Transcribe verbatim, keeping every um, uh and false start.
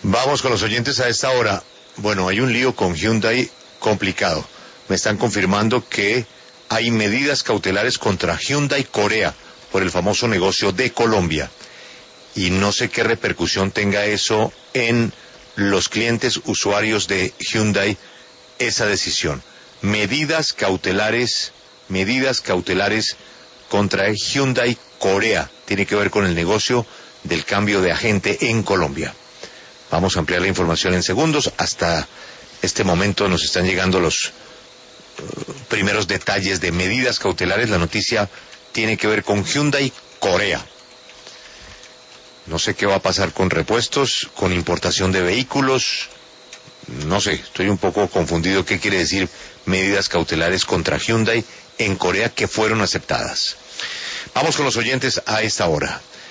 Vamos con los oyentes a esta hora. Bueno, hay un lío con Hyundai complicado. Me están confirmando que hay medidas cautelares contra Hyundai Corea por el famoso negocio de Colombia. Y no sé qué repercusión tenga eso en los clientes usuarios de Hyundai, esa decisión. Medidas cautelares, medidas cautelares contra Hyundai Corea. Tiene que ver con el negocio del cambio de agente en Colombia. Vamos a ampliar la información en segundos. Hasta este momento nos están llegando los uh, primeros detalles de medidas cautelares. La noticia tiene que ver con Hyundai Corea. No sé qué va a pasar con repuestos, con importación de vehículos. No sé, estoy un poco confundido. ¿Qué quiere decir medidas cautelares contra Hyundai en Corea que fueron aceptadas? Vamos con los oyentes a esta hora.